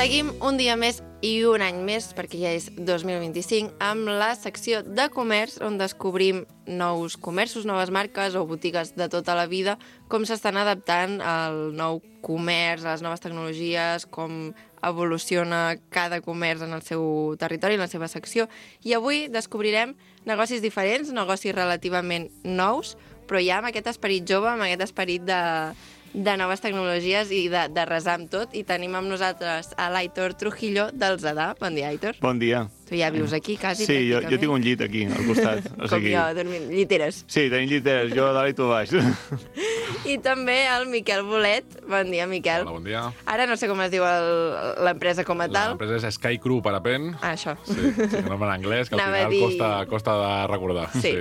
Seguim un dia més i un any més, perquè ja és 2025, amb la secció de comerç, on descobrim nous comerços, noves marques o botigues de tota la vida, com s'estan adaptant al nou comerç, a les noves tecnologies, com evoluciona cada comerç en el seu territori, en la seva secció. I avui descobrirem negocis diferents, negocis relativament nous, però ja amb aquest esperit jove, amb aquest esperit de noves tecnologies i de resar amb tot. I tenim amb nosaltres a l'Aitor Trujillo del Zadà. Bon dia, Aitor. Bon dia. Tu ja vius aquí, quasi, sí, jo tinc un llit aquí, al costat. Com jo, dormint, lliteres. Sí, tenim lliteres, jo a dalt i tu a baix. I també el Miquel Bolet. Bon dia, Miquel. Hola, bon dia. Ara no sé com es diu l'empresa com a tal. L'empresa és Sky Crew Parapent. Ah, això. Sí, no en anglès, que al final costa de recordar. Sí.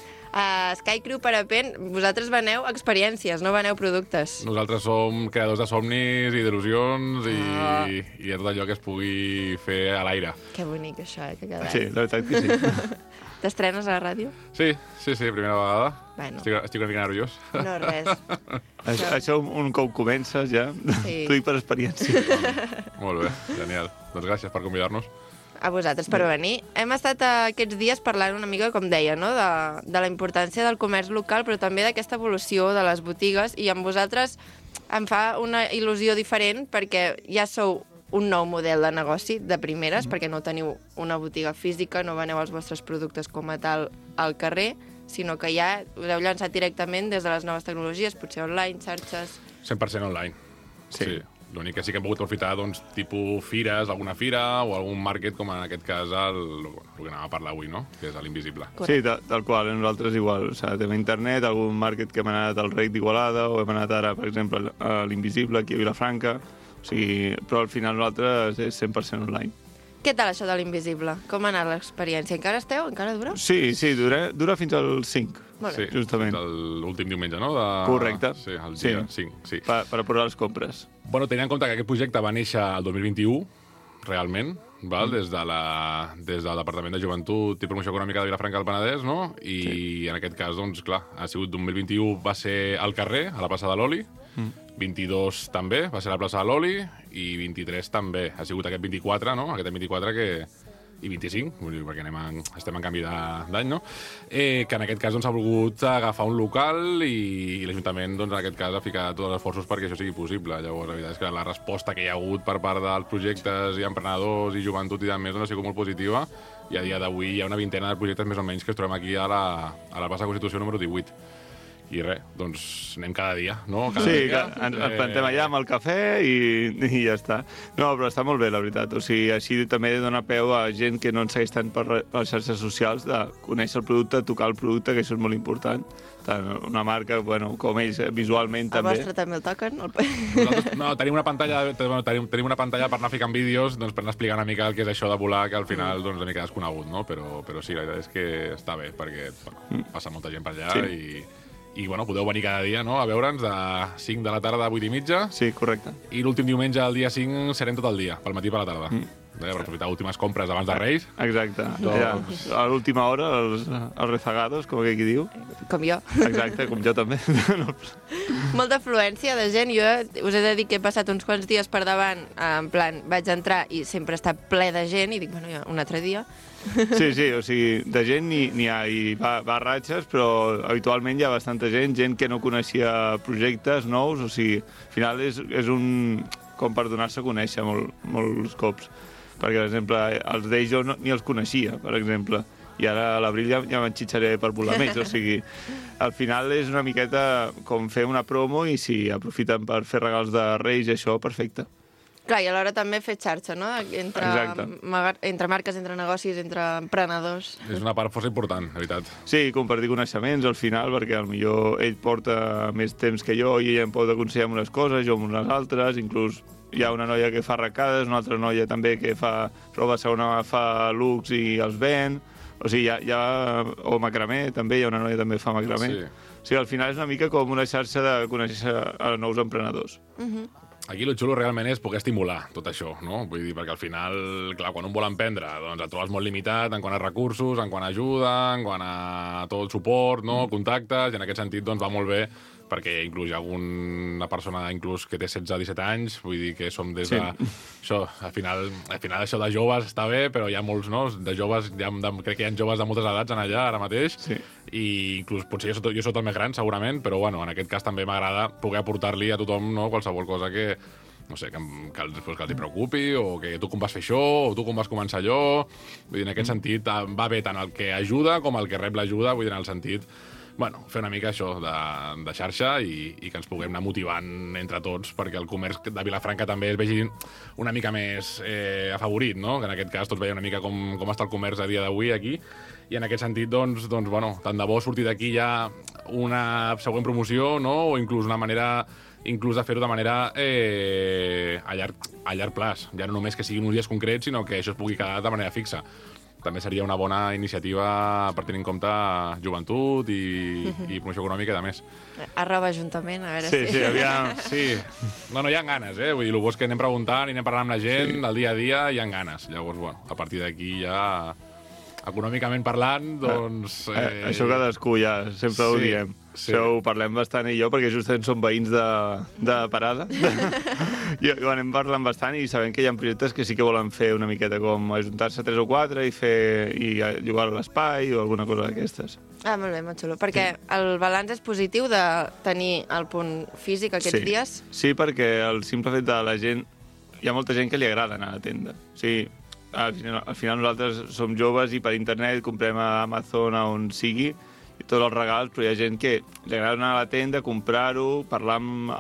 Sky Crew Parapent, vosaltres veneu experiències, no veneu productes. Nosaltres som creadors de somnis i d'il·lusions i de tot allò que es pugui fer a l'aire. Que bonic, això, que quedat. Sí, la veritat que sí. T'estrenes a la ràdio? Sí, primera vegada. Bueno. Estic una mica nerviós. No, res. Això un cop comences ja, sí. T'ho dic per experiència. Molt bé, genial. Doncs gràcies per convidar-nos. A vosaltres per venir. Hem estat aquests dies parlant una mica, com deia, no? de la importància del comerç local, però també d'aquesta evolució de les botigues, i amb vosaltres em fa una il·lusió diferent perquè ja sou un nou model de negoci de primeres, perquè no teniu una botiga física, no veneu els vostres productes com a tal al carrer, sinó que ja us heu llançat directament des de les noves tecnologies, potser online, xarxes... 100% online. Sí. L'únic que sí que hem pogut aprofitar, doncs, tipus fires, alguna fira o algun market, com en aquest cas el que anàvem a parlar avui, no? Que és l'Invisible. Sí, tal qual, nosaltres igual. O sigui, tenim internet, algun market que hem anat al Rec d'Igualada o hem anat ara, per exemple, a l'Invisible, aquí a Vilafranca. O sigui, però al final nosaltres és 100% online. Què tal això de l'Invisible? Com ha anat l'experiència? Encara esteu? Encara dura? Sí, dura fins al 5. Sí, justament. L'últim diumenge, no? Correcte. Sí, el dia 5, sí. Per apurar les compres. Bueno, tenint en compte que aquest projecte va néixer el 2021, realment, val? Des del Departament de Joventut i Promoció Econòmica de Vilafranca del Penedès, no? I en aquest cas, doncs, clar, ha sigut 2021 va ser al carrer, a la plaça de l'Oli, 22 també, va ser a la plaça de l'Oli, i 23 també. Ha sigut aquest 24, no? Aquest 24 que... i 25, perquè estem en canvi d'any, no? Que en aquest cas doncs, ha volgut agafar un local i l'Ajuntament, doncs, en aquest cas, ha ficat tots els esforços perquè això sigui possible. Llavors, la veritat és que la resposta que hi ha hagut per part dels projectes i emprenedors i joventut i de més doncs, ha sigut molt positiva, i a dia d'avui hi ha una vintena de projectes més o menys que es trobem aquí a la plaça de Constitució número 18. I res, doncs anem cada dia, no? Ens plantem allà amb el cafè i ja està. No, però està molt bé, la veritat. O sigui, així també dona peu a gent que no ens segueix tant per les xarxes socials de conèixer el producte, tocar el producte, que això és molt important. Tant una marca, bueno, com ells, visualment també. El vostre també el toquen? Nosaltres, no, tenim una pantalla per anar ficant vídeos, doncs, per anar explicant una mica el que és això de volar, que al final doncs, una mica desconegut, no? Però sí, la veritat és que està bé, perquè passa molta gent per allà i bueno, podeu venir cada dia, no?, a veure'ns de 5 de la tarda a 8 i mitja. Sí, correcte. I l'últim diumenge, el dia 5, serem tot el dia, pel matí i per la tarda. Per aprofitar últimes compres abans de Reis. Exacte. Doncs... Ja, a l'última hora, els rezagados, com aquí diu. Com jo. Exacte, com jo també. Molta afluència de gent. Jo us he de dir que he passat uns quants dies per davant, en plan, vaig entrar i sempre està ple de gent, i dic, bueno, ja, un altre dia. Sí, o sigui, de gent n'hi ha, i va ratxes, però habitualment hi ha bastanta gent que no coneixia projectes nous, o sigui, al final és un... com per donar-se a conèixer molts cops. Perquè, per exemple, els d'ells jo ni els coneixia, per exemple, i ara a l'abril ja m'enxitxaré per volar amb ells, o sigui, al final és una miqueta com fer una promo i si aprofiten per fer regals de Reis i això, perfecte. Clar, i alhora també fer xarxa, no? Entre marques, entre negocis, entre emprenedors. És una part força important, la veritat. Sí, compartir coneixements al final, perquè potser ell porta més temps que jo i ella em pot aconsellar unes coses, jo unes altres, inclús hi ha una noia que fa arracades, una altra noia també que fa roba segona, fa looks i els ven, o sigui, o macramé, també hi ha una noia que també fa macramé. Sí. O sigui, al final és una mica com una xarxa de conèixer a nous emprenedors. Aquí el xulo realment és poder estimular tot això, no? Vull dir, perquè al final, clar, quan un vol emprendre, doncs el trobes molt limitat en quant a recursos, en quant a ajuda, en quant a tot el suport, no? Contactes, i en aquest sentit doncs va molt bé perquè inclús hi ha alguna persona inclús que té 16 o 17 anys, vull dir que som des de... Això, al final això de joves està bé, però hi ha molts, no? De joves, crec que hi ha joves de moltes edats en allà ara mateix, i inclús potser jo soc el més gran, segurament, però bueno, en aquest cas també m'agrada poder aportar-li a tothom, no? Qualsevol cosa que no sé, que els hi preocupi, o que tu com vas fer això, o tu com vas començar allò. Vull dir, en aquest sentit, va bé tant el que ajuda com el que rep l'ajuda, vull dir, en el sentit, bueno, fer una mica això de xarxa i que ens puguem anar motivant entre tots perquè el comerç de Vilafranca també es vegi una mica més afavorit, no? Que en aquest cas tots veiem una mica com està el comerç a dia d'avui aquí, i en aquest sentit, doncs bueno, tant de bo sortir d'aquí ja una següent promoció, no? O inclús una manera de fer-ho de manera a llarg plaç. Ja no només que siguin uns dies concrets, sinó que això es pugui quedar de manera fixa. També seria una bona iniciativa per tenir en compte joventut i promoció econòmica, de més. @ajuntament, a veure si... Sí, aviam, sí. No, hi ha ganes, Vull dir, el bo és que anem preguntant i anem parlant amb la gent, el dia a dia, hi ha ganes. Llavors, bueno, a partir d'aquí ja... Econòmicament parlant, doncs... Això cadascú ja, sempre ho diem. Això ho parlem bastant i jo, perquè justament som veïns de Parada. I ho anem parlant bastant i sabem que hi ha projectes que sí que volen fer una miqueta com ajuntar-se 3 o 4 i llogar l'espai o alguna cosa d'aquestes. Molt bé, molt xulo. Perquè el balanç és positiu de tenir el punt físic aquests dies? Sí, perquè el simple fet de la gent... Hi ha molta gent que li agrada anar a la tenda. Sí, al final nosaltres som joves i per internet comprem a Amazon a on sigui i tots els regals, però hi ha gent que li agrada anar a la tenda, comprar-ho, parlar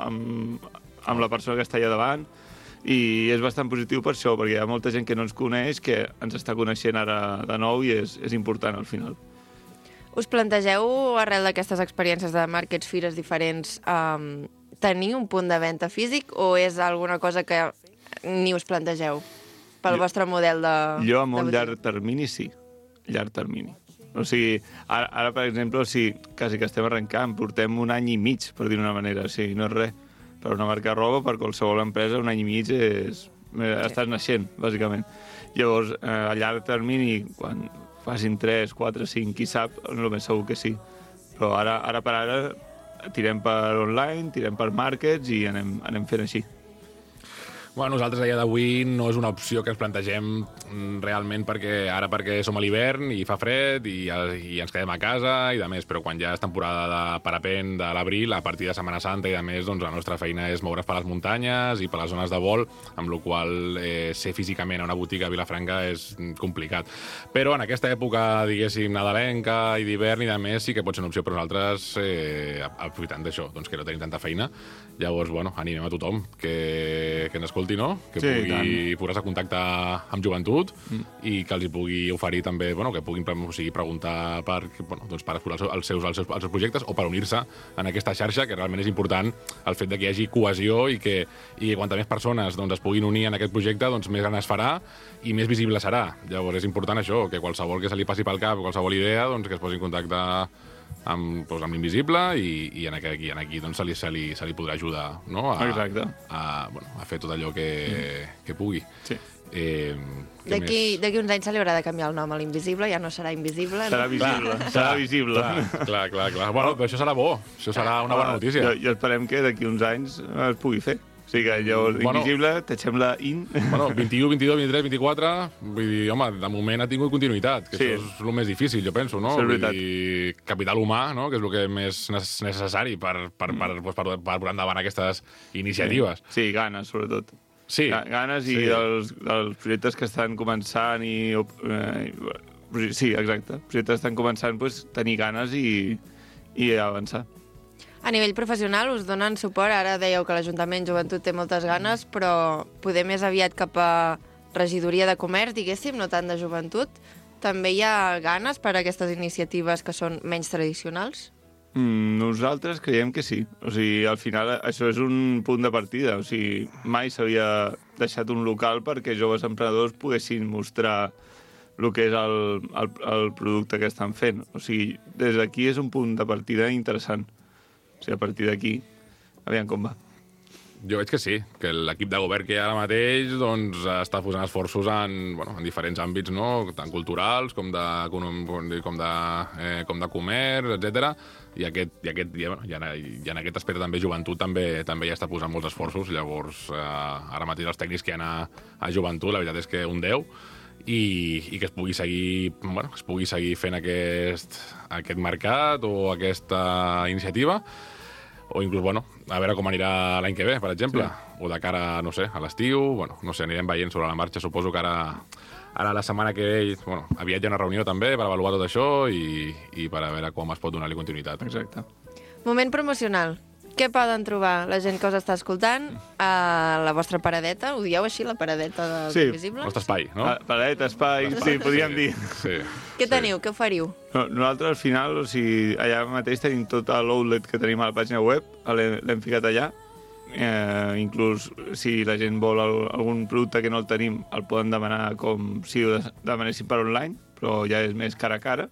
amb la persona que està allà davant, i és bastant positiu per això, perquè hi ha molta gent que no ens coneix, que ens està coneixent ara de nou i és important al final. Us plantegeu, arrel d'aquestes experiències de màrquets, fires diferents, tenir un punt de venda físic o és alguna cosa que ni us plantegeu? Pel vostre model de... Jo, a molt llarg termini, sí. Llarg termini. O sigui, ara per exemple, quasi que estem arrencant, portem 1 any i mig, per dir d'una manera. O sigui, no és res. Per una marca de roba, per qualsevol empresa, 1 any i mig estàs naixent, bàsicament. Llavors, a llarg termini, quan facin 3, 4, 5, qui sap, el més segur que sí. Però ara per ara tirem per online, tirem per markets i anem fent així. Bueno, nosaltres a dia d'avui no és una opció que ens plantegem realment perquè som a l'hivern i fa fred i ens quedem a casa i de més, però quan ja és temporada de parapent de l'abril, a partir de Setmana Santa i de més, doncs la nostra feina és moure's per les muntanyes i per les zones de vol, amb la qual ser físicament a una botiga a Vilafranca és complicat. Però en aquesta època, diguéssim, nadalenca i d'hivern i de més, sí que pot ser una opció per nosaltres aprofitant d'això, doncs que no tenim tanta feina. Llavors, bueno, animem a tothom que ens escolti, no? Que pugui posar-se en contacte amb joventut i que els hi pugui oferir també, bueno, que puguin preguntar per explorar els seus projectes o per unir-se en aquesta xarxa, que realment és important el fet de que hi hagi cohesió i que quanta més persones es puguin unir en aquest projecte, doncs més gran es farà i més visible serà. Llavors és important això, que qualsevol que se li passi pel cap, qualsevol idea, doncs que es posi en contacte amb l'Invisible i aquí doncs, se li podrà ajudar, no? a fer tot allò que pugui. Sí. D'aquí uns anys se li haurà de canviar el nom a l'Invisible, ja no serà Invisible. Serà visible. Serà visible. Clar. Bueno, però això serà bo, això serà una bona notícia. I esperem que d'aquí uns anys es pugui fer. O sigui que llavors Invisible, t'eixem la in... Bueno, 21, 22, 23, 24... Vull dir, home, de moment ha tingut continuïtat, que això és el més difícil, jo penso, no? Vull dir, capital humà, no? Que és el que més necessari per posar endavant aquestes iniciatives. Sí, ganes, sobretot. Sí. Ganes i dels projectes que estan començant i... Sí, exacte. Projectes que estan començant, doncs, tenir ganes i avançar. A nivell professional us donen suport? Ara dèieu que l'Ajuntament Joventut té moltes ganes, però poder més aviat cap a regidoria de comerç, diguéssim, no tant de joventut. També hi ha ganes per a aquestes iniciatives que són menys tradicionals? Nosaltres creiem que sí. O sigui, al final això és un punt de partida. O sigui, mai s'havia deixat un local perquè joves emprenedors poguessin mostrar el que és el producte que estan fent. O sigui, des d'aquí és un punt de partida interessant. O sigui, a partir d'aquí, aviam com va. Jo veig que sí, que l'equip de govern que hi ha ara mateix doncs, està posant esforços en diferents àmbits, no? Tant culturals com de comerç, etc. I en aquest aspecte també joventut també hi està posant molts esforços. Llavors, ara mateix els tècnics que hi ha a joventut, la veritat és que un 10, i que es pugui seguir fent aquest mercat o aquesta iniciativa, o inclús, a veure com anirà l'any que ve, per exemple, o de cara, no sé, a l'estiu, no sé, anirem veient sobre la marxa. Suposo que ara la setmana que ve, aviat hi ha una reunió també per avaluar tot això i per a veure com es pot donar-li continuïtat. Exacte. Moment promocional. Què poden trobar la gent que us està escoltant a la vostra paradeta? Ho dieu així, la paradeta dels Invisibles? El nostre espai, no? Paradeta, espai, sí, podríem dir. Sí. Què teniu? Què oferiu? No, nosaltres, al final, allà mateix tenim tot l'outlet que tenim a la pàgina web, l'hem ficat allà. Inclús, si la gent vol algun producte que no el tenim, el poden demanar com si ho demanessin per online, però ja és més cara a cara.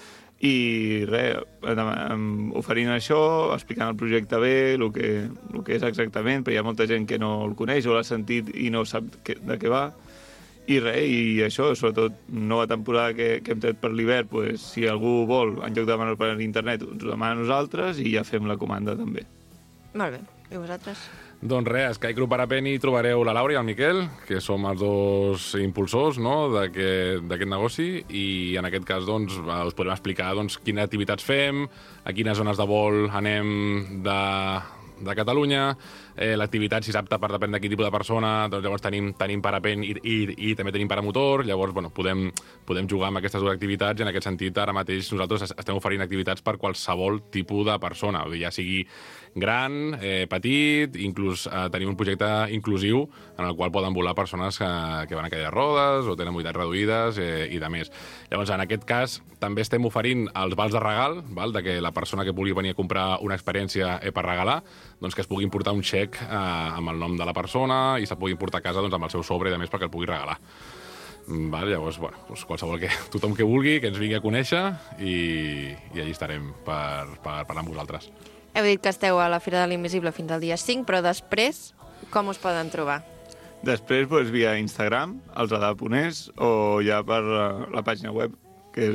I res, oferint això, explicant el projecte bé, el que és exactament, perquè hi ha molta gent que no el coneix o l'ha sentit i no sap de què va. I res, i això, sobretot, nova temporada que hem tret per l'hivern, pues, si algú vol, en lloc de demanar per internet, ens ho demana a nosaltres i ja fem la comanda també. Molt bé. I vosaltres? Doncs res, a Sky Crew Parapent hi trobareu la Laura i el Miquel, que som els dos impulsors, no?, d'aquest negoci, i en aquest cas doncs, us podrem explicar quines activitats fem, a quines zones de vol anem de Catalunya, l'activitat, si és apta per depèn de quin tipus de persona, doncs llavors tenim parapent i també tenim paramotor, llavors podem jugar amb aquestes dues activitats, i en aquest sentit ara mateix nosaltres estem oferint activitats per qualsevol tipus de persona, ja sigui gran, petit, inclús tenim un projecte inclusiu en el qual poden volar persones que van a cadira de rodes o tenen mobilitats reduïdes i de més. Llavors, en aquest cas, també estem oferint els vals de regal, de que la persona que vulgui venir a comprar una experiència per regalar, doncs que es pugui portar un xec amb el nom de la persona i se pugui portar a casa amb el seu sobre i de més perquè el pugui regalar. Llavors, tothom que vulgui, que ens vingui a conèixer i allí estarem per parlar amb vosaltres. Heu dit que esteu a la Fira de l'Invisible fins al dia 5, però després com us poden trobar? Després, via Instagram, elsadà.es, o ja per la pàgina web, que és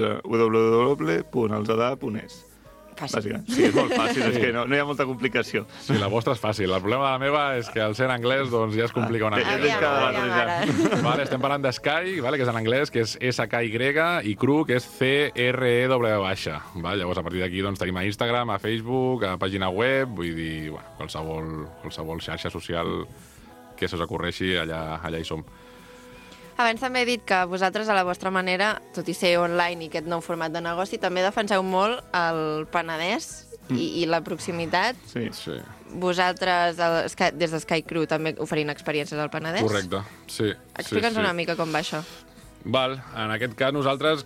www.elsadà.es. Fàcil. Bàsicament. Sí, és molt fàcil, és que no hi ha molta complicació. Sí, la vostra és fàcil. El problema de la meva és que al ser en anglès doncs ja es complica una mica. Vale, estem parlant de Sky, que és en anglès, que és SKY, i Crew, que és CREW. Llavors, a partir d'aquí doncs, tenim a Instagram, a Facebook, a pàgina web, vull dir, qualsevol xarxa social que se us ocorreixi, allà hi som. Abans també he dit que vosaltres, a la vostra manera, tot i ser online i aquest nou format de negoci, també defenseu molt el Penedès i la proximitat. Sí. Vosaltres, des de Sky Crew, també oferint experiències al Penedès? Correcte, sí. Explica'ns una mica com va això. En aquest cas, nosaltres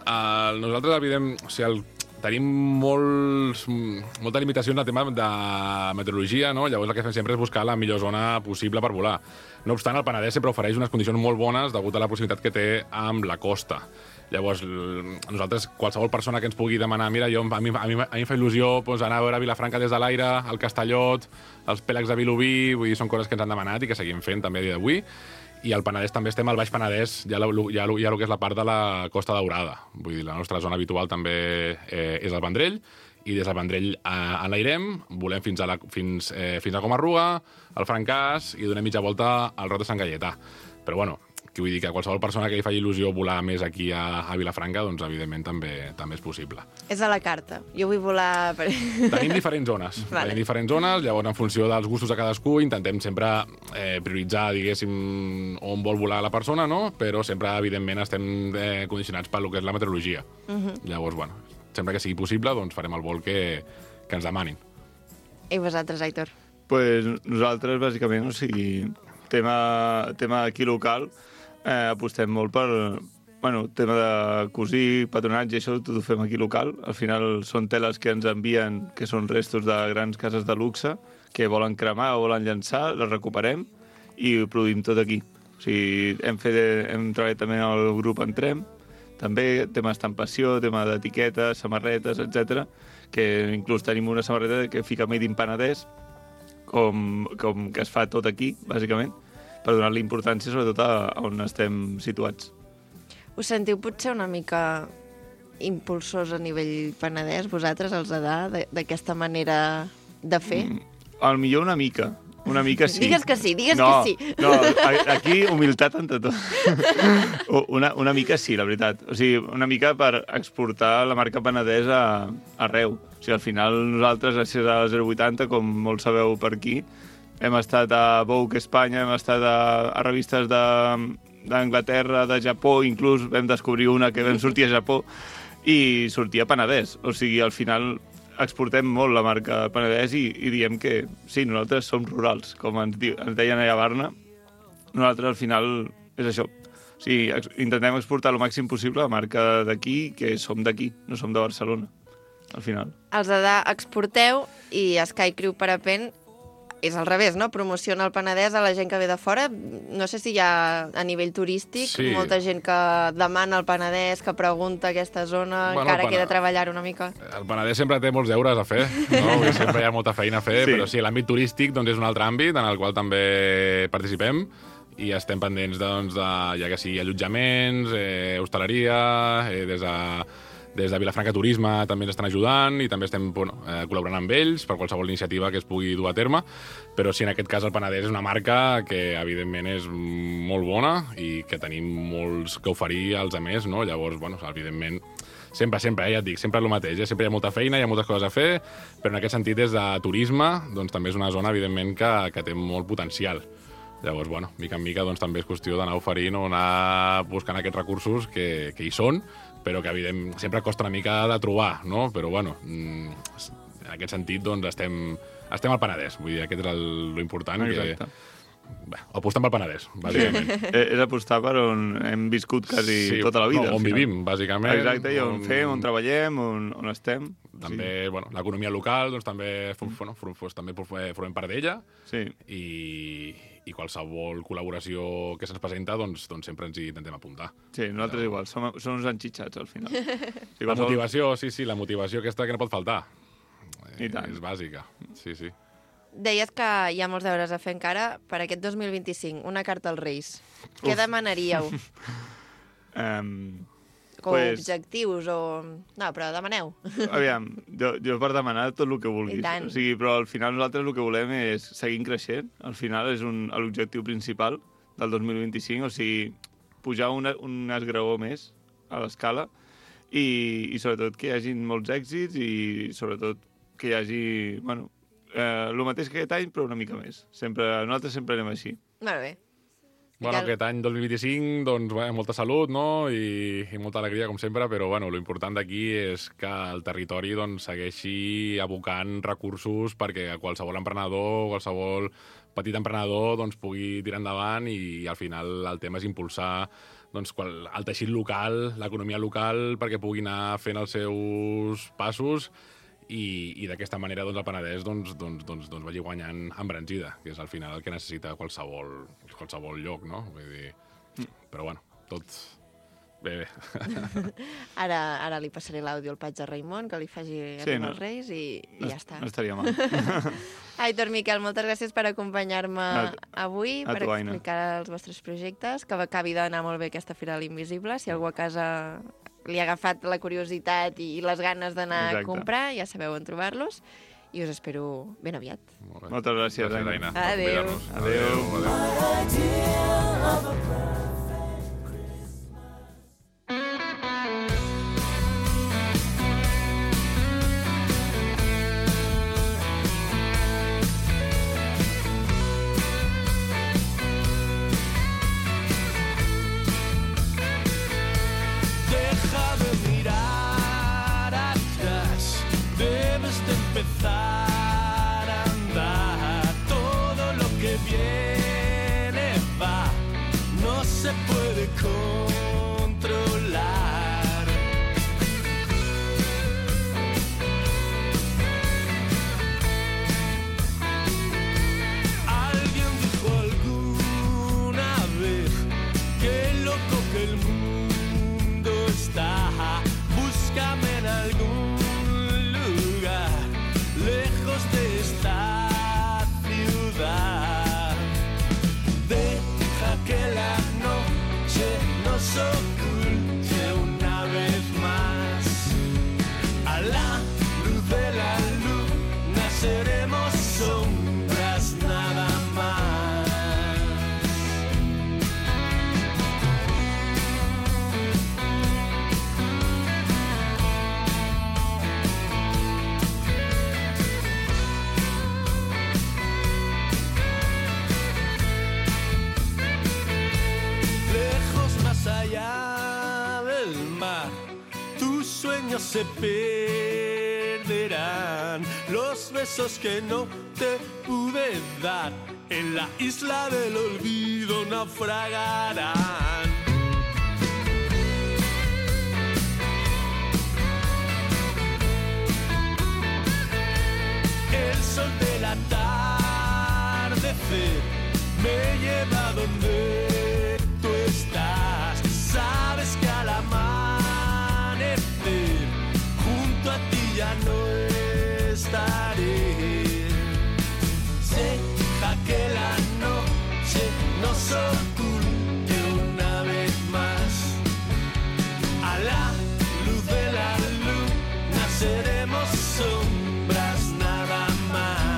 tenim molta limitació en el tema de meteorologia, no? Llavors el que fem sempre és buscar la millor zona possible per volar. No obstant, el Penedès sempre ofereix unes condicions molt bones degut a la proximitat que té amb la costa. Llavors, nosaltres, qualsevol persona que ens pugui demanar, mira, a mi em fa il·lusió anar a veure Vilafranca des de l'aire, el Castellot, els Pèlegs de Vilobí, vull dir, són coses que ens han demanat i que seguim fent també a dia d'avui. I al Penedès també estem al Baix Penedès, ja el que és la part de la Costa Daurada. Vull dir, la nostra zona habitual també és el Vendrell, i des del Vendrell enlairem, volem fins a Comarruga, al Francàs, i donem mitja volta al Rot de Sant Gaietà. Però que vull dir que qualsevol persona que li faci il·lusió volar més aquí a Vilafranca, doncs evidentment també és possible. És a la carta. Jo vull volar... Tenim diferents zones. Llavors, en funció dels gustos de cadascú, intentem sempre prioritzar, diguéssim, on vol volar la persona, no? Però sempre, evidentment, estem condicionats pel que és la meteorologia. Llavors, sempre que sigui possible, doncs farem el vol que ens demanin. I vosaltres, Aitor? Nosaltres, bàsicament, tema aquí local, apostem molt per tema de cosir, patronatge, això tot ho fem aquí local. Al final són teles que ens envien, que són restos de grans cases de luxe, que volen cremar o volen llançar, les recuperem i ho produïm tot aquí. Hem treballat també en el grup Entrem, també tema estampació, tema d'etiquetes, samarretes, etc. Que inclús tenim una samarreta que fica Made in Penedès, com que es fa tot aquí, bàsicament, per donar-li importància sobretot a on estem situats. Us sentiu potser una mica impulsors a nivell Penedès, vosaltres, els Adà, d'aquesta manera de fer? Al millor una mica sí. Digues que sí. No, aquí humilitat ante tot. Una mica sí, la veritat. O sigui, una mica per exportar la marca Penedès arreu. O sigui, al final nosaltres, gràcies a 080, com molts sabeu per aquí, hem estat a Vogue Espanya, hem estat a revistes d'Anglaterra, de Japó, inclús vam descobrir una que vam sortir a Japó i sortia Penedès. O sigui, al final exportem molt la marca Penedès i diem que sí, nosaltres som rurals, com ens deien allà a Barna. Nosaltres al final és això. O sigui, intentem exportar el màxim possible la marca d'aquí, que som d'aquí, no som de Barcelona, al final. Els Adà exporteu i Sky Crew Parapent és al revés, no? Promociona el Penedès a la gent que ve de fora. No sé si hi ha a nivell turístic molta gent que demana el Penedès, que pregunta aquesta zona, encara queda treballar una mica. El Penedès sempre té molts deures a fer, no? Sempre hi ha molta feina a fer, però sí, l'àmbit turístic és un altre àmbit en el qual també participem i estem pendents ja que sigui allotjaments, hostaleria, des de Vilafranca Turisme també ens estan ajudant i també estem col·laborant amb ells per qualsevol iniciativa que es pugui dur a terme, però sí, en aquest cas el Penedès és una marca que evidentment és molt bona i que tenim molts que oferir als altres, no? Llavors, evidentment, sempre, ja et dic, sempre el mateix, sempre hi ha molta feina, hi ha moltes coses a fer, però en aquest sentit, des de turisme, també és una zona, evidentment, que té molt potencial. Llavors, mica en mica, també és qüestió d'anar oferint o anar buscant aquests recursos que hi són, però que, evidentment, sempre costa una mica de trobar, no? Però, en aquest sentit, estem al Penedès. Vull dir, aquest és l'important. Exacte. Apostem pel Penedès, bàsicament. És apostar per on hem viscut quasi tota la vida. On vivim, bàsicament. Exacte, i on fem, on treballem, on estem. També, l'economia local, també formem part d'ella. Sí. I qualsevol col·laboració que se'ns presenta, sempre ens hi intentem apuntar. Sí, nosaltres igual, som uns enxitxats al final. La motivació, la motivació aquesta que no pot faltar. I tant. És bàsica, sí. Deies que hi ha molts deures a fer encara per aquest 2025, una carta als Reis. Què demanaríeu? Objectius o... No, però demaneu. Aviam, jo per demanar tot el que vulguis. O sigui, però al final nosaltres el que volem és seguir creixent. Al final és l'objectiu principal del 2025, o sigui, pujar un esgraó més a l'escala i sobretot que hi hagi molts èxits i sobretot que hi hagi, el mateix que aquest any, però una mica més. Nosaltres sempre anem així. Molt bé. Aquest any 2025, molta salut, no? I molta alegria, com sempre, però l'important d'aquí és que el territori segueixi abocant recursos perquè qualsevol emprenedor, qualsevol petit emprenedor pugui tirar endavant i al final el tema és impulsar el teixit local, l'economia local, perquè pugui anar fent els seus passos i d'aquesta manera el Penedès vagi guanyant embranzida, que és al final el que necessita qualsevol lloc, no? Vull dir, però tot bé. Ara li passaré l'àudio al Patge Raimon, que li faci arribar els Reis i ja està. No estaria mal. Aitor, Miquel, moltes gràcies per acompanyar-me avui, per explicar els vostres projectes, que acabi d'anar molt bé aquesta Fira de l'Invisible. Si algú a casa li ha agafat la curiositat i les ganes d'anar a comprar, ja sabeu on trobar-los, i us espero ben aviat. Moltes gràcies, Aina. Adéu. Empezar a andar, todo lo que viene va, no se puede controlar. Alguien dijo alguna vez qué loco que el mundo está, búscame en algún lejos de esta ciudad. sueños se perderán, los besos que no te pude dar en la isla del olvido naufragarán. El sol del atardecer me lleva donde tú estás. Sabes que al amanecer junto a ti ya no estaré. Deja que la noche nos oculte una vez más. A la luz de la luna seremos sombras nada más.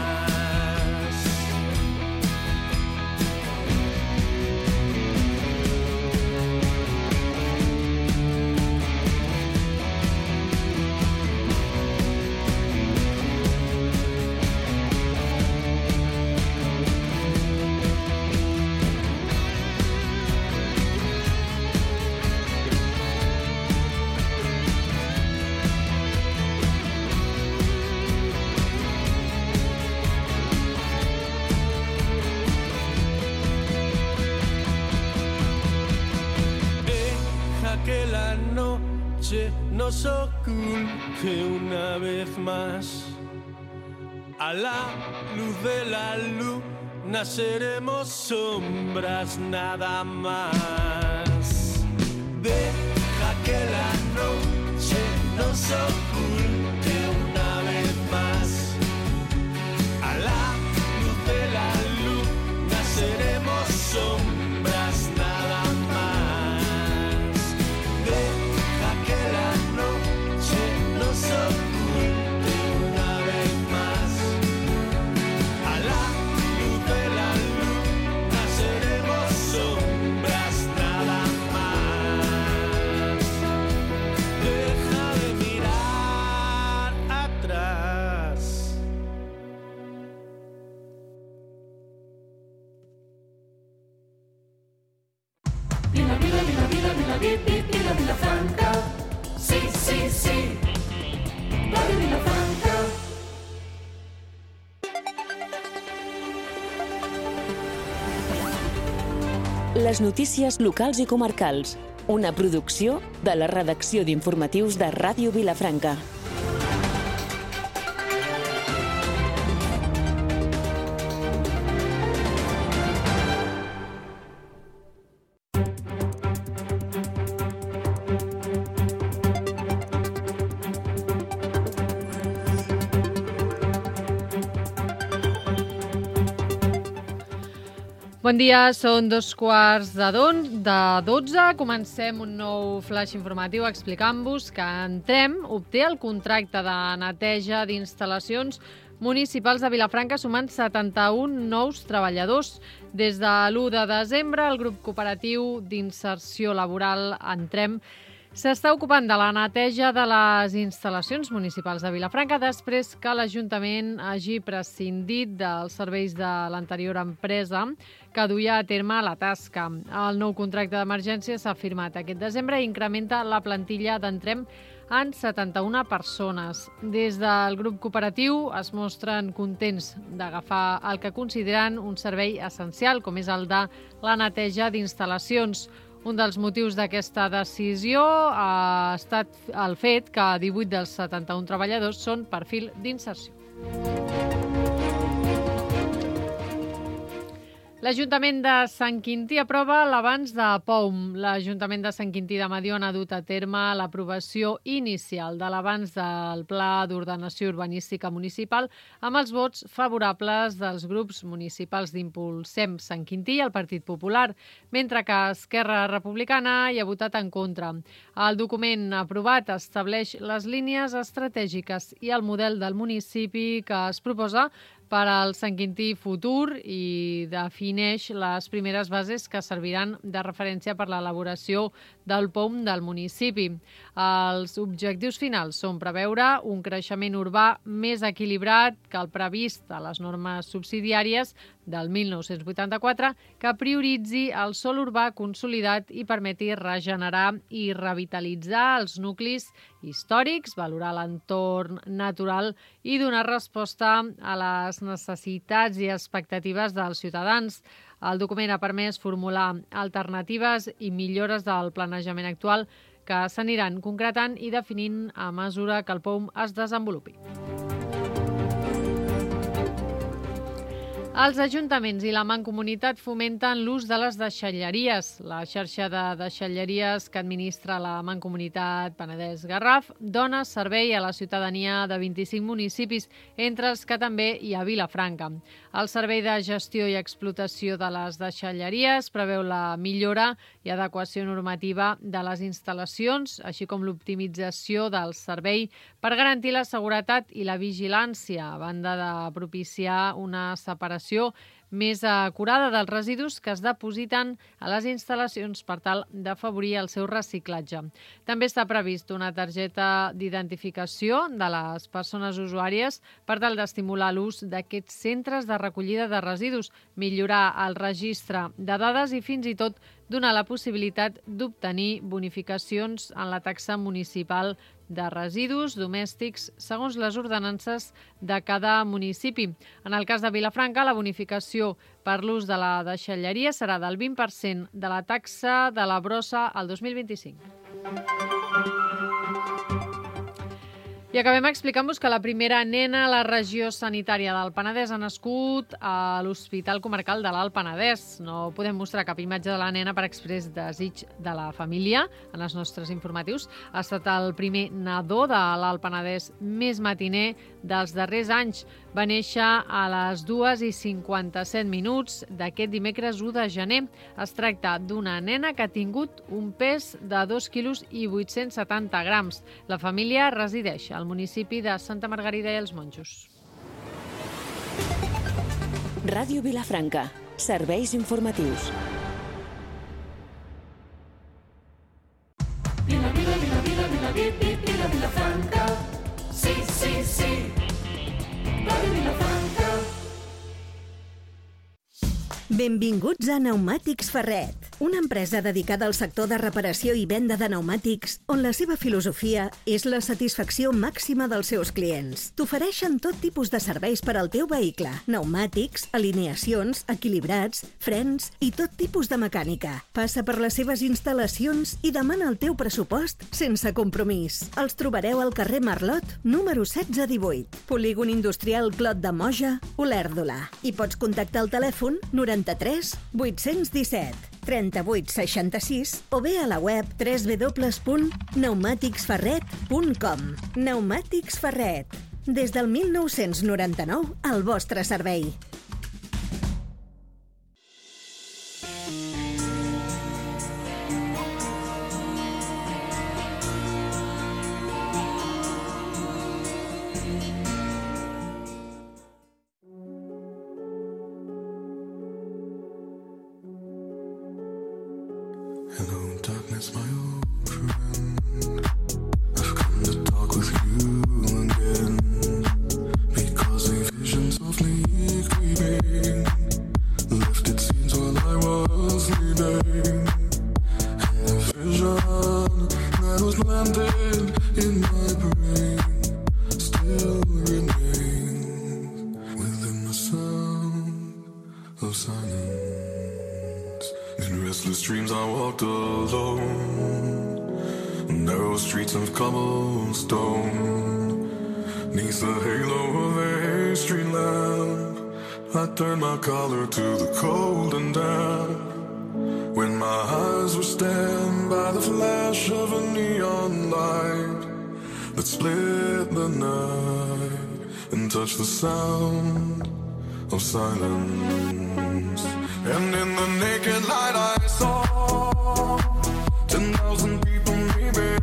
Que la noche nos oculte una vez más. A la luz de la luna seremos sombras nada más. Deja que la noche nos oculte una vez más. A la luz de la luna seremos sombras nada más. Deja que la noche nos oculte una vez más. A la luz de la luna seremos sombras nada más. Deja de mirar atrás. Vila Vilafranca, sí, sí, sí, Radio Vilafranca. Les notícies locals i comarcals, una producció de la redacció d'informatius de Ràdio Vilafranca. Bon dia, són 2:15. Comencem un nou flash informatiu explicant-vos que Entrem obté el contracte de neteja d'instal·lacions municipals de Vilafranca sumant 71 nous treballadors. Des de l'1 de desembre, el grup cooperatiu d'inserció laboral Entrem s'està ocupant de la neteja de les instal·lacions municipals de Vilafranca després que l'Ajuntament hagi prescindit dels serveis de l'anterior empresa que duia a terme la tasca. El nou contracte d'emergència s'ha firmat aquest desembre i incrementa la plantilla d'Entrem en 71 persones. Des del grup cooperatiu es mostren contents d'agafar el que consideren un servei essencial, com és el de la neteja d'instal·lacions. Un dels motius d'aquesta decisió ha estat el fet que 18 dels 71 treballadors són perfil d'inserció. L'Ajuntament de Sant Quintí aprova l'avanç de POUM. L'Ajuntament de Sant Quintí de Mediona ha dut a terme l'aprovació inicial de l'avanç del Pla d'Ordenació Urbanística Municipal amb els vots favorables dels grups municipals d'Impulsem Sant Quintí i el Partit Popular, mentre que Esquerra Republicana hi ha votat en contra. El document aprovat estableix les línies estratègiques i el model del municipi que es proposa per al Sant Quintí futur i defineix les primeres bases que serviran de referència per l'elaboració del POUM del municipi. Els objectius finals són preveure un creixement urbà més equilibrat que el previst a les normes subsidiàries del 1984 que prioritzi el sòl urbà consolidat i permeti regenerar i revitalitzar els nuclis històrics, valorar l'entorn natural i donar resposta a les necessitats i expectatives dels ciutadans. El document ha permès formular alternatives i millores del planejament actual que s'aniran concretant i definint a mesura que el POUM es desenvolupi. Els ajuntaments i la Mancomunitat fomenten l'ús de les deixalleries. La xarxa de deixalleries que administra la Mancomunitat Penedès-Garraf dona servei a la ciutadania de 25 municipis, entre els que també hi ha Vilafranca. El servei de gestió i explotació de les deixalleries preveu la millora i adequació normativa de les instal·lacions, així com l'optimització del servei per garantir la seguretat i la vigilància, a banda de propiciar una separació més acurada dels residus que es depositen a les instal·lacions per tal d'afavorir el seu reciclatge. També està previst una targeta d'identificació de les persones usuàries per tal d'estimular l'ús d'aquests centres de recollida de residus, millorar el registre de dades i fins i tot donar la possibilitat d'obtenir bonificacions en la taxa municipal de residus domèstics segons les ordenances de cada municipi. En el cas de Vilafranca, la bonificació per l'ús de la deixalleria serà del 20% de la taxa de la brossa al 2025. I acabem explicant-vos que la primera nena a la regió sanitària del Penedès ha nascut a l'Hospital Comarcal de l'Alt Penedès. No podem mostrar cap imatge de la nena per exprés desig de la família en els nostres informatius. Ha estat el primer nadó de l'Alt Penedès més matiner dels darrers anys. Va néixer a les 2:57 d'aquest dimecres 1 de gener. Es tracta d'una nena que ha tingut un pes de 2 quilos i 870 grams. La família resideix al municipi de Santa Margarida i els Monjos. Ràdio Vilafranca. Serveis informatius. Vilafranca. Sí, sí, sí. Ràdio Vilafranca. Benvinguts a Pneumàtics Ferret, una empresa dedicada al sector de reparació i venda de pneumàtics, on la seva filosofia és la satisfacció màxima dels seus clients. T'ofereixen tot tipus de serveis per al teu vehicle: pneumàtics, alineacions, equilibrats, frens i tot tipus de mecànica. Passa per les seves instal·lacions i demana el teu pressupost sense compromís. Els trobareu al carrer Marlot, número 1618, Polígon Industrial Clot de Moja, Olèrdola. I pots contactar al telèfon 93 817 38 66 o bé a la web www.pneumaticsferret.com. Pneumàtics Ferret. Des del 1999 al vostre servei. Hello, darkness, my old friend. I've come to talk with you again, because a vision softly creeping left its scenes while I was sleeping, and the vision that was planted in my brain still remains within the sound of silence. In restless dreams I walked alone, narrow streets of cobblestone, neath the halo of a street lamp. I turned my collar to the cold and damp, when my eyes were stabbed by the flash of a neon light that split the night and touched the sound of silence. And in the naked light I saw 10,000 people maybe,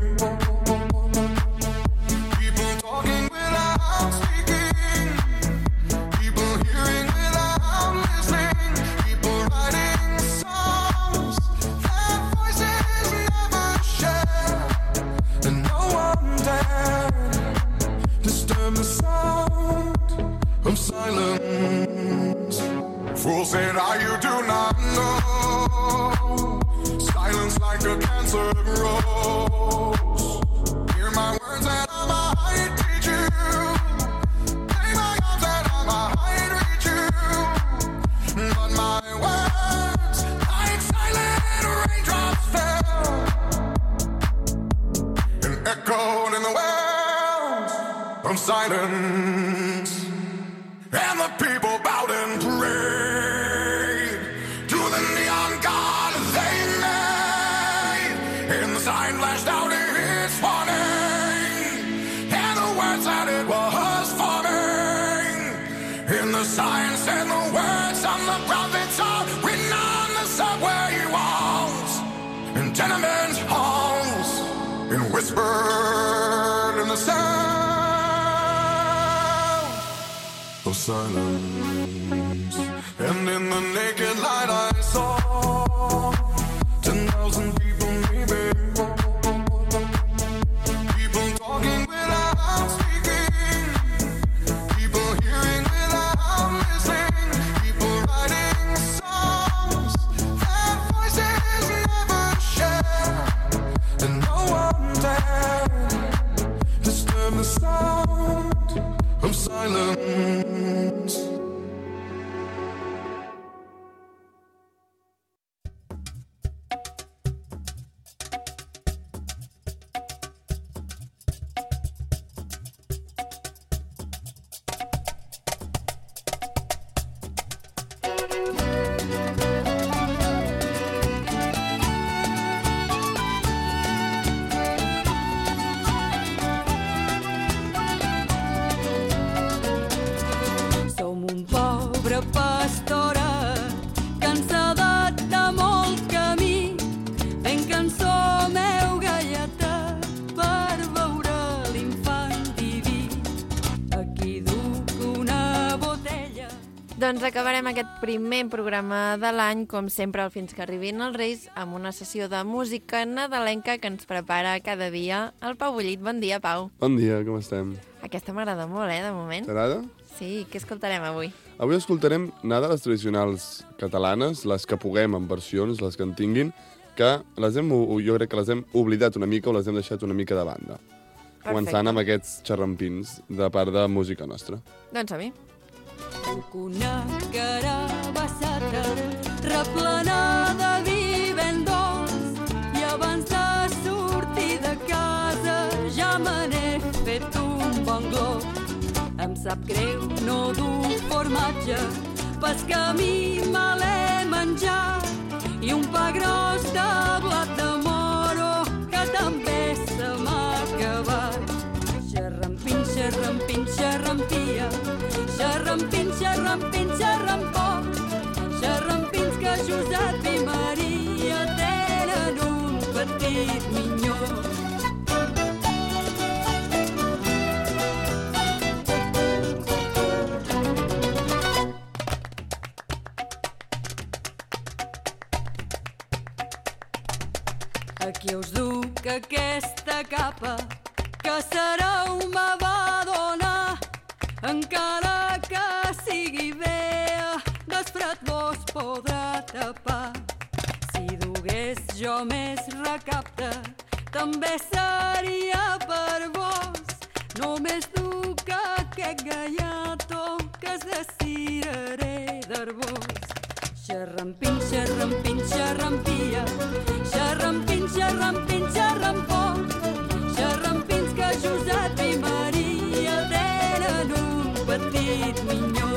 people talking without speaking, people hearing without listening, people writing songs that voices never share, and no one dared disturb the sound of silence. Fool said you do not know. Silence like a cancer grows. Hear my words and I might teach you. Play my arms and I might reach you. But my words, like silent raindrops fell and echoed in the wells of silence. And the people bowed and prayed to the neon god they made. And the sign flashed out its warning, and the words that it was forming. And the sign said the words on the prophets are written on the subway walls and tenement halls, and whispered in the sound of silence. And in the naked light I saw 10,000 people maybe. People talking without speaking. People hearing without listening. People writing songs that voices never share. And no one dared disturb the sound of silence. Som un pobre pastora, cansada de molt camí, fent cançó meu gaietà per veure l'infant diví. Aquí duc una botella. Doncs acabarem aquest primer programa de l'any, com sempre, al Fins que arribin els Reis, amb una sessió de música nadalenca que ens prepara cada dia el Pau Bullit. Bon dia, Pau. Bon dia, com estem? Aquesta m'agrada molt, de moment. T'agrada? Sí, què escoltarem avui? Avui escoltarem nadales tradicionals catalanes, les que puguem en versions, les que en tinguin, que jo crec que les hem oblidat una mica o les hem deixat una mica de banda. Perfecte. Començant amb aquests xerrampins de part de música nostra. Doncs a mi. Duc una carabassata replenada de vi ben dolç i abans de sortir de casa ja me n'he fet un bon glop. Em sap greu no dur formatge, pas que a mi me l'he menjat, i un pa gros de blat de moro que també se m'ha acabat. Xerrampin, xerrampin, xerrampia, xerrampin, xerrampin, xerrampó, xerrampins que Josep i Maria tenen un petit minyó. Aquí us duc aquesta capa que Sarau me va donar, encara que sigui vea, desfrat vos podrà tapar. Si dugués jo més recapte, també seria per vos. Només duc aquest gaiato que es desiraré d'arbós. Xerrampin, xerrampin, xerrampia, xerrampin, xerrampin, xerrampó, xerrampins que Josep i Maria tenen un petit minyó.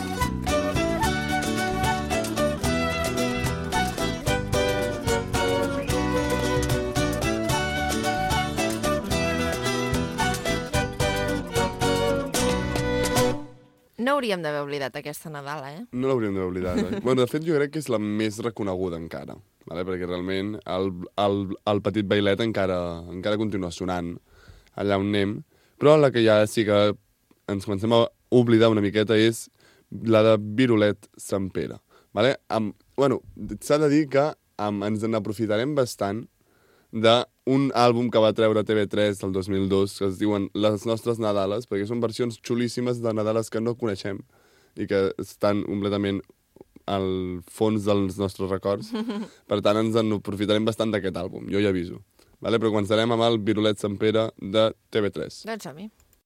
No hauríem d'haver oblidat aquesta Nadala, eh? No l'hauríem d'haver oblidat, oi? Bueno, de fet, jo crec que és la més reconeguda encara, vale? Perquè realment el petit bailet encara continua sonant allà on anem, però la que ja sí que ens comencem a oblidar una miqueta és la de Virolet Sant Pere. Vale? Bueno, s'ha de dir que ens n'aprofitarem bastant d'un àlbum que va treure TV3 del 2002, que es diuen Les nostres Nadales, perquè són versions xulíssimes de Nadales que no coneixem i que estan completament al fons dels nostres records. Per tant, ens en aprofitarem bastant d'aquest àlbum, jo ja aviso. Vale? Però començarem amb el Virulet Sant Pere de TV3. Doncs som-hi.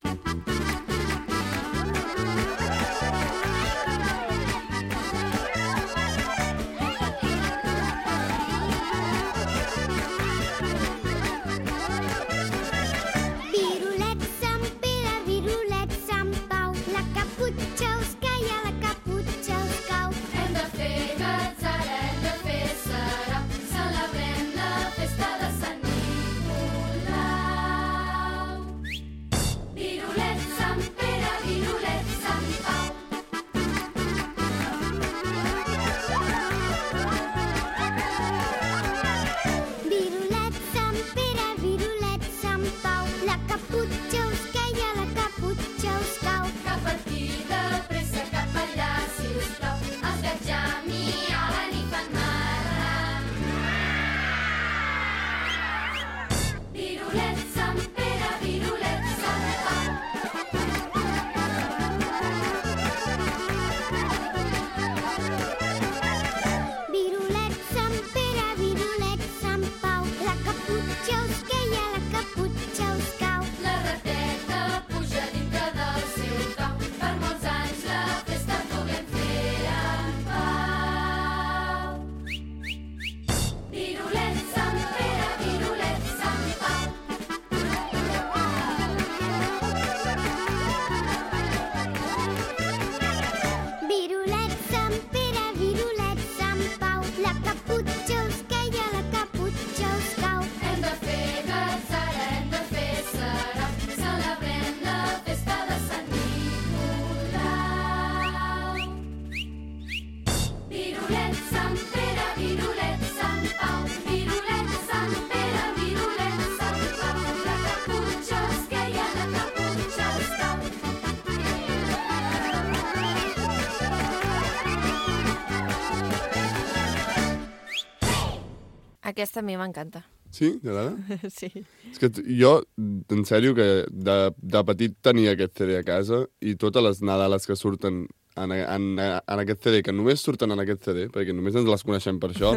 Aquesta a mi m'encanta. Sí? T'agrada? Sí. És que jo, en sèrio, que de petit tenia aquest CD a casa i totes les Nadales que surten en aquest CD, que només surten en aquest CD, perquè només ens les coneixem per això,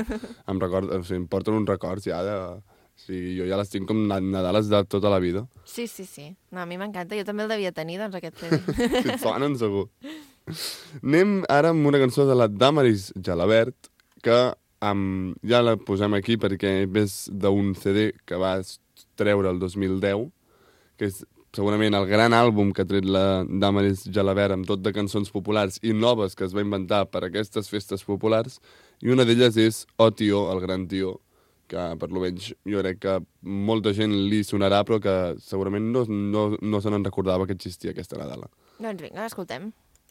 em porten uns records ja de... O sigui, jo ja les tinc com Nadales de tota la vida. Sí. No, a mi m'encanta. Jo també el devia tenir, doncs, aquest CD. Si et sonen, segur. Anem ara amb una cançó de la Damaris Jalabert, que ja la posem aquí perquè és d'un CD que va treure el 2010, que és segurament el gran àlbum que ha tret la Damaris Jalabert, amb tot de cançons populars i noves que es va inventar per a aquestes festes populars, i una d'elles és Oh Tio, el gran tio, que per lo menys jo crec que molta gent li sonarà, però que segurament no se n'en recordava que existia aquesta Nadala. Doncs vinga, l'escoltem.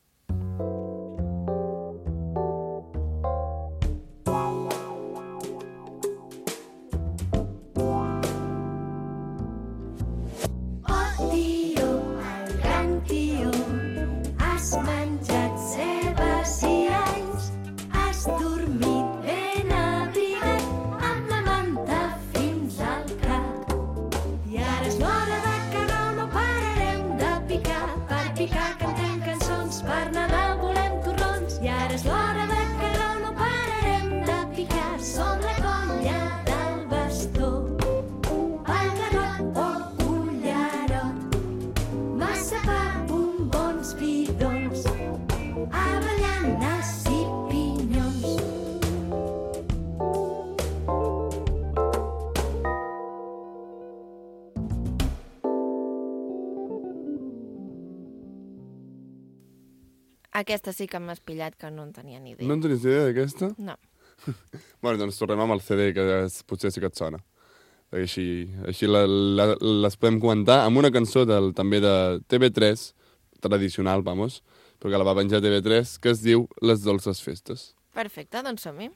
Aquesta sí que m'has pillat, que no en tenia ni idea. No en tenies idea d'aquesta? No. Bueno, doncs tornem amb el CD, que potser sí que et sona. Així les podem comentar amb una cançó també de TV3, tradicional, vamos, però que la va penjar TV3, que es diu Les dolces festes. Perfecte, doncs som-hi.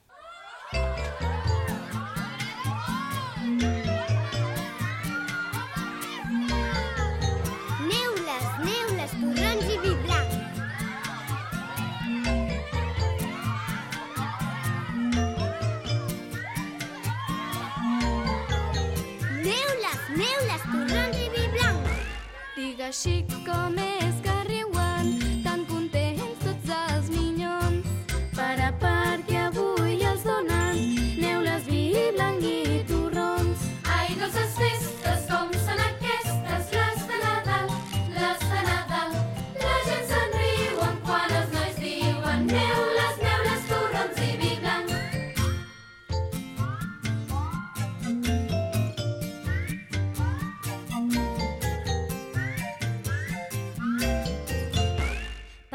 Neules, torrons i vi blanc. Neules, torrons i vi blanc. Digue així com és que riuen, tan contents tots els minyons. Per a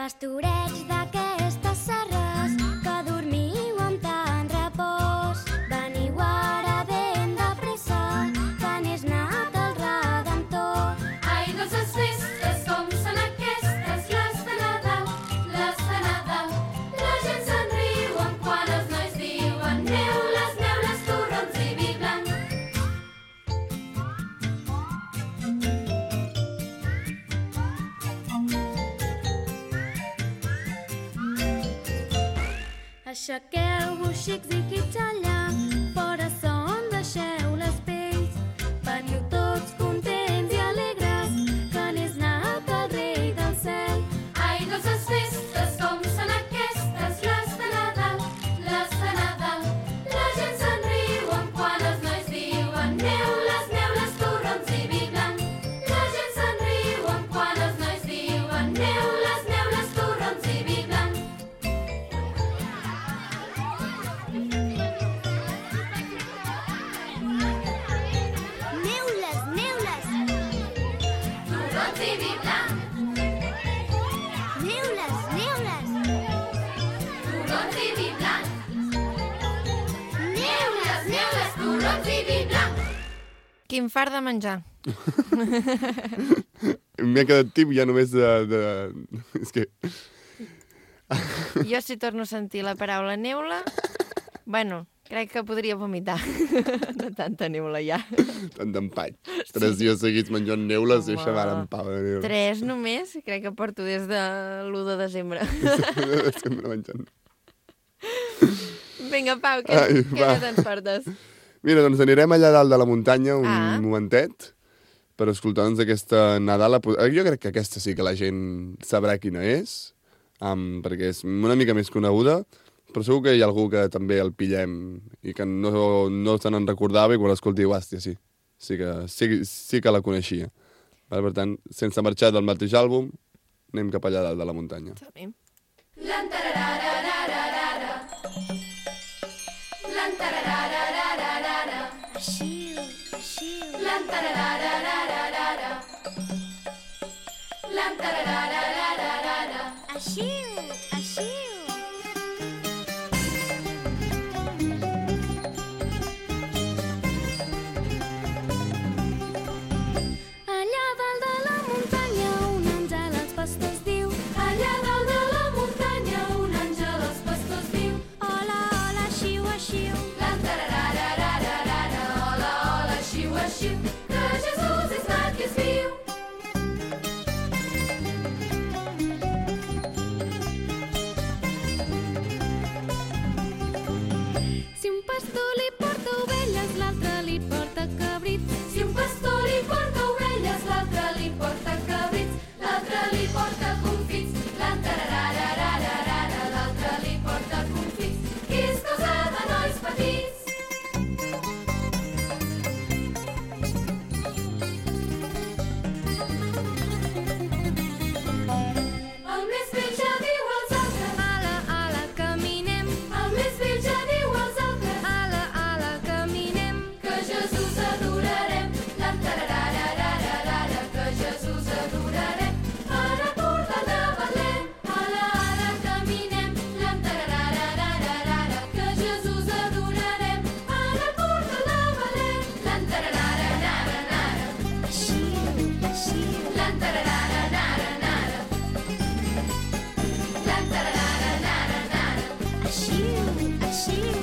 Pastoreig d'aquestes serres que dormiu amb tant repòs. Veniu ara ben de pressa, que n'és nat el Redemptor. Ai, dolces festes, com són aquestes, les de Nadal, les de Nadal. La gent se'n riu quan els nois diuen neules, neules, torrons i vi blanc. Aixequeu-vos, xics i quips allà, fora son, deixeu les pells. Veniu tots contents i alegres, que n'és nat el rei del cel. Ai, dolces festes, com són aquestes, les de Nadal, les de Nadal. La gent se'n riu quan els nois diuen neules, neules, torrons i vi blanc. La gent se'n riu quan els nois diuen neules, neules, torrons i vi blanc. Neules, neules, Torrons i vi blanc, neules, neules, torrons i vi blanc. Neules, neules, torrons i vi blanc. Quin fart de menjar. M'ha quedat tip ja només de... És que... Jo si torno a sentir la paraula neula, bueno, crec que podria vomitar de tanta neula ja. Tant d'empat. 3 dies seguits menjant neules i Home. això va en pau de neules. 3 només, crec que porto des de l'1 de desembre. Sempre menjant. Vinga, Pau, què Ai, va. més ens portes? Mira, doncs anirem allà dalt de la muntanya un Ah. momentet per escoltar doncs, aquesta Nadala. Jo crec que aquesta sí que la gent sabrà quina és, perquè és una mica més coneguda, però segur que hi ha algú que també el pillem i que no se n'en recordava i quan l'escolti diu, hòstia, sí que la coneixia. Per tant, sense marxar del mateix àlbum, anem cap allà dalt de la muntanya. Som-hi. Aixiu, aixiu. Aixiu, aixiu. Allà dalt de la muntanya un àngel als pastors diu. Allà dalt de la muntanya un àngel als pastors diu. Hola, hola, xiu, aixiu. Hola, hola, xiu, xiu, que Jesús és nat i és viu. Si un pastor li porta ovelles, l'altre li porta cabrits. Si un pastor li porta ovelles, l'altre li porta cabrits. L'altre li porta confits. L'altre li porta confits. Que és cosa de nois petits. El més vell ja diu als altres. Ala, ala, caminem. El més vell ja diu als altres. Ala, ala, caminem. Que Jesús adorarem. Que Jesús adorarem. En el portal de Betlem. Ala, ala, caminem. Que Jesús adorarem. En el portal de Betlem. Aixiu, aixiu. Aixiu, aixiu.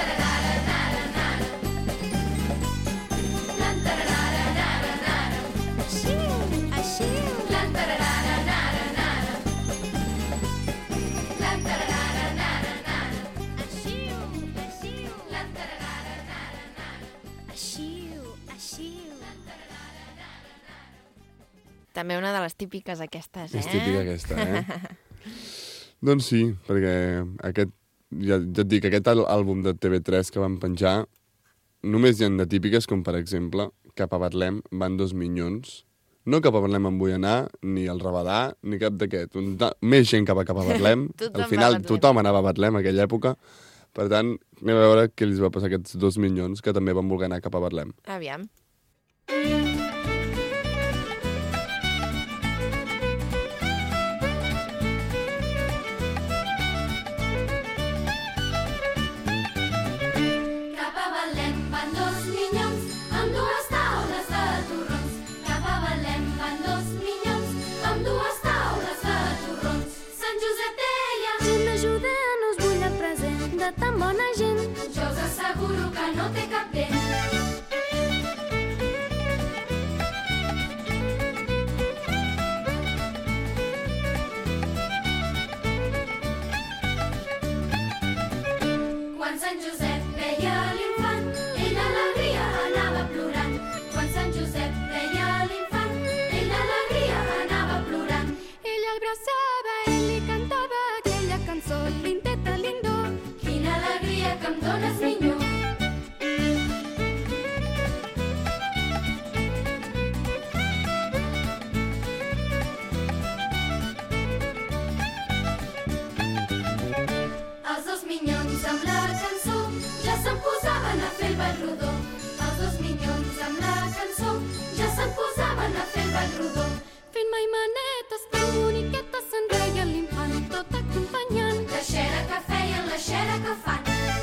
Aixiu, aixiu. Aixiu, aixiu. Aixiu, aixiu. També una de les típiques aquestes, És típica aquesta, Doncs sí, perquè ja et dic, aquest àlbum de TV3 que van penjar, només hi ha de típiques, com per exemple, Cap a Betlem van 2 minyons. No Cap a Betlem em vull anar, ni el Rabadà, ni cap d'aquest. Més gent que va cap a Betlem. Tothom Al final va a Betlem. tothom anava a Betlem en aquella època. Per tant, anem a veure què els va passar a aquests 2 minyons que també van voler anar cap a Betlem. Aviam. Sant Josep veia l'infant, ell d'alegria anava plorant. Quan Sant Josep veia l'infant, ell d'alegria anava plorant. Ell el abraçava, ell li cantava aquella cançó, lindeta, lindo. Quina alegria que em dones, minyó. Els dos minyons amb la cançó ja se'n posaven a fer el ball rodó. Els dos minyons amb la cançó ja se'n posaven a fer el ball rodó. Fent mai manetes tan boniquetes se'n reia l'infant, tot acompanyant la xera que feien, la xera que fan.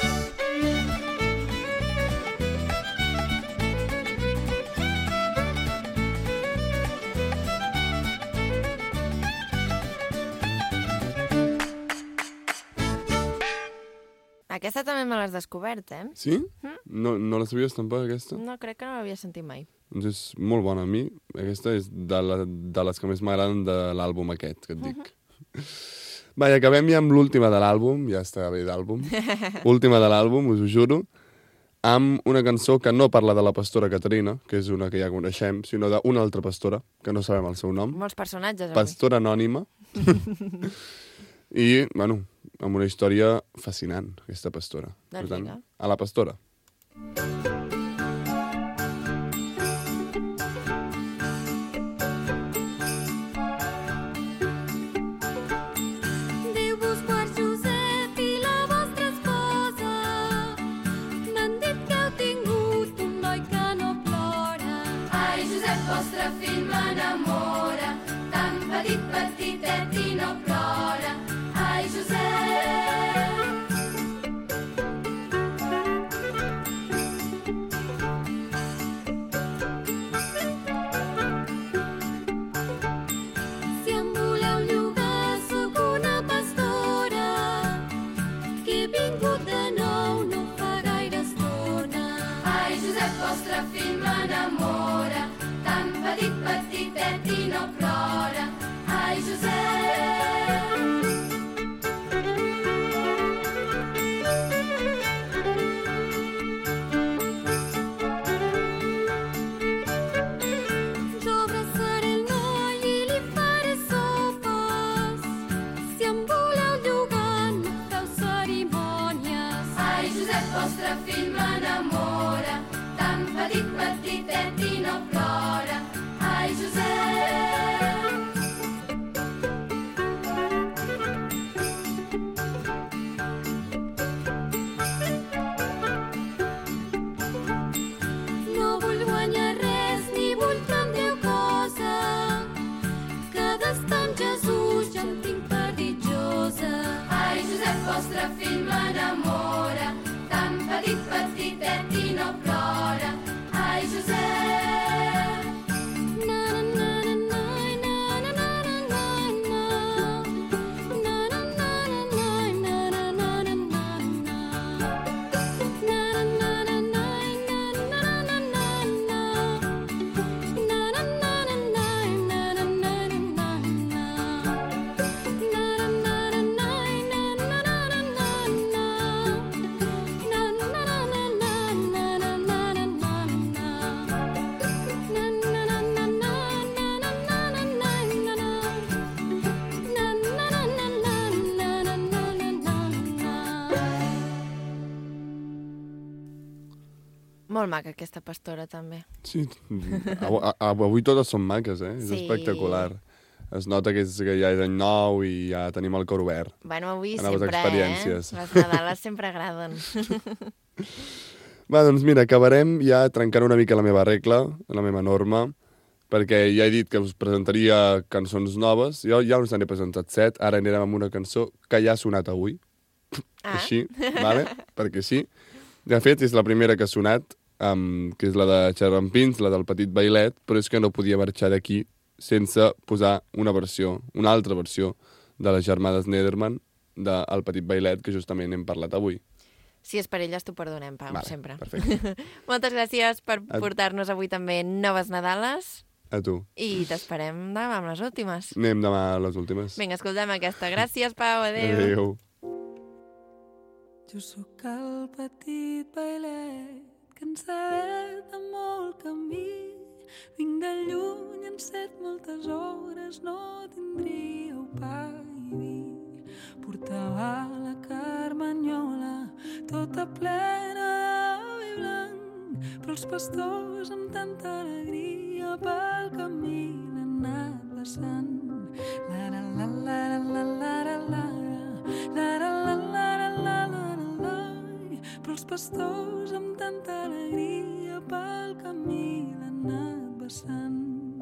Aquesta també me l'has descobert, eh? Sí? No la sabies tampoc, aquesta? No, crec que no l'havia sentit mai. Doncs és molt bona. A mi, aquesta és de les que més m'agraden de l'àlbum aquest, que et dic. Va, i acabem ja amb l'última de l'àlbum, ja està bé d'àlbum. Última de l'àlbum, us ho juro, amb una cançó que no parla de la pastora Caterina, que és una que ja coneixem, sinó d'una altra pastora, que no sabem el seu nom. Molts personatges, avui. Pastora anònima. I, bueno, amb una història fascinant, aquesta pastora. Per tant, a la pastora. Déu-vos guard, Josep, i la vostra esposa. M'han dit que heu tingut un noi que no plora. Ai, Josep, vostre fill m'enamora, tan petit, petitet i no plora. Ai, Josep. Si em voleu llogar, sóc una pastora, que he vingut de nou no fa gaire estona. Ai, Josep, vostre fill m'enamora, tan petit, petitet i no plora. Ai, Josep. Jo abraçaré el noi i li faré sopes. Si em voleu llogar, no feu cerimònies. Ai, Josep, vostre fill m'enamora, tan petit, petitet i no plora. Ai, Josep. No vull guanyar res ni vull que em deu cosa, que d'estar amb Jesús ja en tinc per ditjosa. Ai, Josep, vostre fill m'enamora, tan petit, petitet i no plora. Ai, Josep. Na na na na na na na na na na na na na na na na na Molt maca, aquesta pastora, també. Sí, avui totes són maques, eh? És Sí. espectacular. Es nota que ja és any nou i ja tenim el cor obert. Bueno, avui a noves sempre, experiències. Les Nadales sempre agraden. Va, doncs mira, acabarem ja trencant una mica la meva regla, la meva norma, perquè ja he dit que us presentaria cançons noves. Jo ja us n'he presentat 7, ara anirem amb una cançó que ja ha sonat avui. Així, vale? Perquè sí. De fet, és la primera que ha sonat, que és la de Xerrampins, la del Petit Bailet, però és que no podia marxar d'aquí sense posar una altra versió de les germades Nederman del Petit Bailet, que justament hem parlat avui. Si és per elles, t'ho perdonem, Pau, Vale, sempre. perfecte. Moltes gràcies per portar-nos avui també noves Nadales A tu. i t'esperem demà amb les últimes. Anem demà a les últimes. Vinga, escoltem aquesta. Gràcies, Pau, adéu. Adéu. Jo sóc el petit bailet cansat de molt camí. Vinc de lluny, en 7 moltes hores no tindríeu pa i vi. Portava la carmanyola tota plena de vi blanc, però els pastors amb tanta alegria pel camí l'han anat vessant. La la la la la la la la la la la la la la la. Però els pastors amb tanta alegria pel camí l'han anat vessant.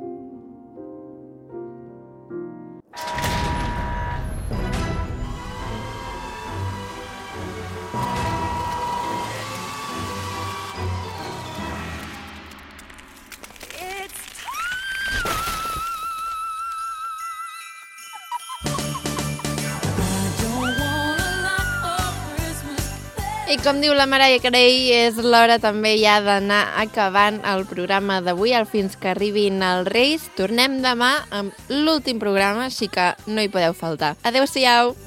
I com diu la Mariah Carey, és l'hora també ja d'anar acabant el programa d'avui, fins que arribin els Reis. Tornem demà amb l'últim programa, així que no hi podeu faltar. Adéu-siau!